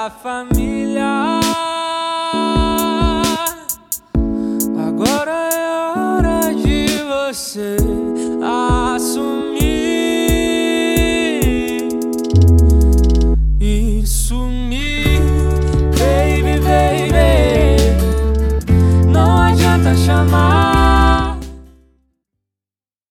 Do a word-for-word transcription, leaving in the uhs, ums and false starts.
da família. Agora é hora de você assumir.